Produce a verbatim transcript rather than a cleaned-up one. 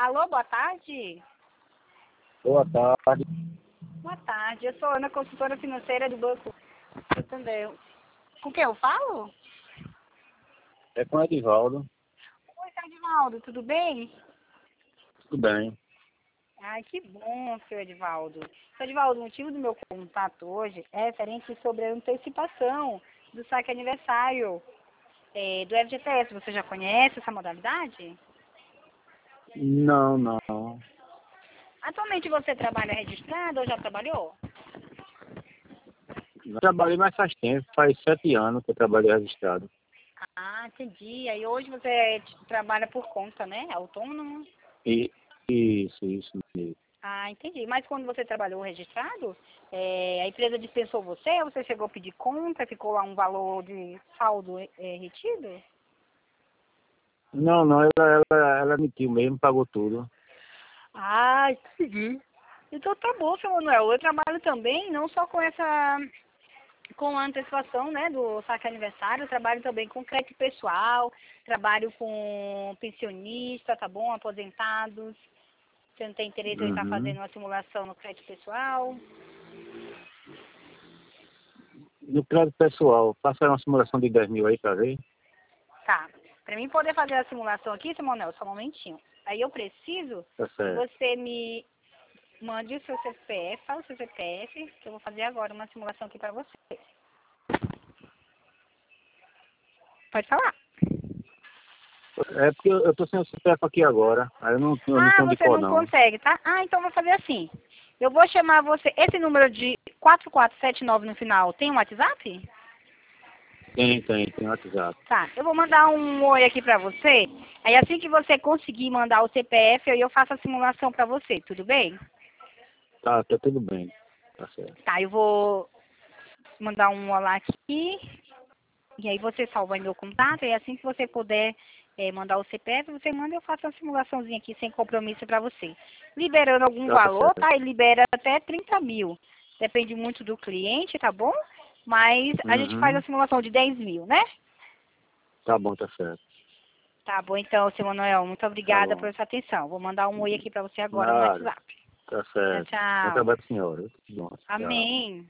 Alô, boa tarde. Boa tarde. Boa tarde, eu sou Ana, consultora financeira do Banco Santander. Com quem eu falo? É com o Edivaldo. Oi, Edivaldo, tudo bem? Tudo bem. Ai, que bom, seu Edivaldo. Seu Edivaldo, o motivo do meu contato hoje é referente sobre a antecipação do saque aniversário é, do F G T S. Você já conhece essa modalidade? Não, não. Atualmente você trabalha registrado ou já trabalhou? Eu trabalhei mais faz tempo, faz sete anos que eu trabalho registrado. Ah, entendi. Aí hoje você trabalha por conta, né? Autônomo? E, isso, isso mesmo. Ah, entendi. Mas quando você trabalhou registrado, é, a empresa dispensou você, você chegou a pedir conta, ficou lá um valor de saldo é, retido? Não, não, ela, ela, ela emitiu mesmo, pagou tudo. Ah, entendi. Então tá bom, seu Manuel. Eu trabalho também, não só com essa, com a antecipação, né, do saque aniversário, eu trabalho também com crédito pessoal, trabalho com pensionista, tá bom? Aposentados. Você não tem interesse em estar Uhum. fazendo uma simulação no crédito pessoal? No crédito pessoal, passa uma simulação de dez mil aí pra ver? Tá. Para mim poder fazer a simulação aqui, Simonel, só um momentinho. Aí eu preciso Tá que certo. você me mande o seu C P F, fala o seu C P F, que eu vou fazer agora uma simulação aqui para você. Pode falar. É porque eu, eu tô sem o C P F aqui agora, aí eu não, eu não Ah, tenho de você cor não não. consegue, tá? Ah, então eu vou fazer assim. Eu vou chamar você. Esse número de quatro quatro sete nove no final tem um WhatsApp? Tem, tem, tem WhatsApp. Tá, eu vou mandar um oi aqui pra você. Aí assim que você conseguir mandar o C P F, aí eu faço a simulação pra você, tudo bem? Tá, tá tudo bem. Tá certo. Tá, eu vou mandar um olá aqui. E aí você salva aí meu contato. E assim que você puder é, mandar o C P F, você manda e eu faço uma simulaçãozinha aqui sem compromisso pra você. Liberando algum Tá valor, certo. tá? E libera até trinta mil. Depende muito do cliente, tá bom? Mas a gente faz a Uhum. simulação de dez mil, né? Tá bom, tá certo. Tá bom, então, seu Manuel, muito Tá obrigada bom. por sua atenção. Vou mandar um oi aqui pra você agora no Nada. WhatsApp. Tá Tchau, certo. Bom tchau. trabalho, senhora. Bom, tchau. Amém.